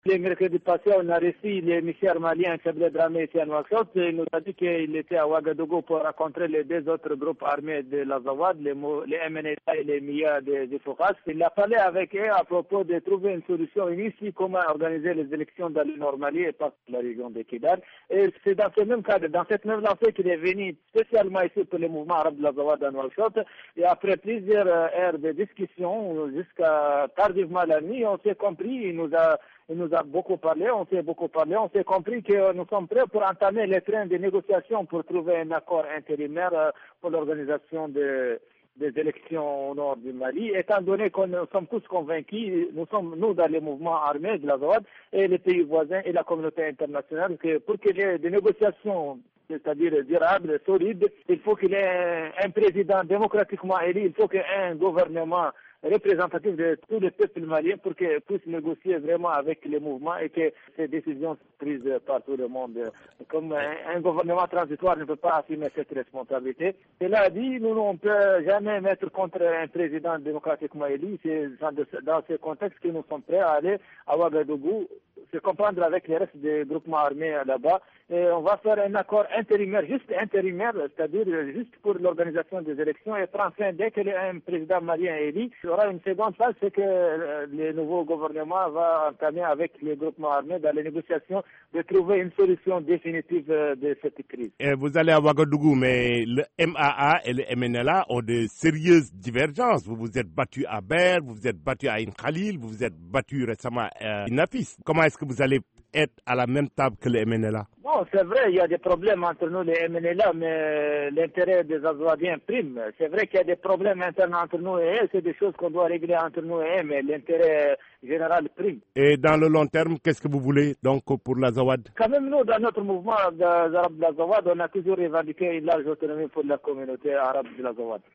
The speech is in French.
Le mercredi passé, on a reçu l'émissaire malien Chablé Dramé ici à Nouakchott. Il nous a dit qu'il était à Ouagadougou pour rencontrer les deux autres groupes armés de l'Azawad, les MNLA et les MIA de Fouras. Il a parlé avec eux à propos de trouver une solution ici, comment organiser les élections dans le Normalie et pas dans la région de Kidal. Et c'est dans ce même cadre, dans cette même lancée qu'il est venu spécialement ici pour le mouvement arabe de l'Azawad à Nouakchott. Et après plusieurs heures de discussion, jusqu'à tardivement la nuit, on s'est compris, il nous a beaucoup parlé, on s'est compris que nous sommes prêts pour entamer les trains de négociation pour trouver un accord intérimaire pour l'organisation des élections au nord du Mali, étant donné que nous sommes tous convaincus, nous dans les mouvements armés de la Zawad et les pays voisins et la communauté internationale, que pour qu'il y ait des négociations, c'est-à-dire durables, solides, il faut qu'il y ait un président démocratiquement élu, il faut qu'il y ait un gouvernement représentatif de tous les peuples maliens pour qu'ils puissent négocier vraiment avec les mouvements et que ces décisions prises par tout le monde. Comme un gouvernement transitoire ne peut pas assumer cette responsabilité. Cela dit, nous ne peut jamais mettre contre un président démocratiquement élu. C'est dans ce contexte que nous sommes prêts à aller à Ouagadougou, se comprendre avec les restes des groupements armés là-bas. Et on va faire un accord intérimaire, juste intérimaire, c'est-à-dire juste pour l'organisation des élections et prendre fin dès qu'il y a un président malien élu. Il y aura une seconde phase, c'est que le nouveau gouvernement va entamer avec les groupements armés dans les négociations de trouver une solution définitive de cette crise. Et vous allez à Ouagadougou, mais le MAA et le MNLA ont de sérieuses divergences. Vous vous êtes battu à Ber, vous vous êtes battu à Ain Khalil, vous vous êtes battu récemment à Inapis. Comment est-ce que vous allez être à la même table que les MNLA? Bon, c'est vrai, il y a des problèmes entre nous, les MNLA, mais l'intérêt des Azawadiens prime. C'est vrai qu'il y a des problèmes internes entre nous et eux, c'est des choses qu'on doit régler entre nous et eux, mais l'intérêt général prime. Et dans le long terme, qu'est-ce que vous voulez donc pour l'Azawad? Quand même, nous, dans notre mouvement des Arabes de l'Azawad, on a toujours revendiqué une large autonomie pour la communauté arabe de l'Azawad.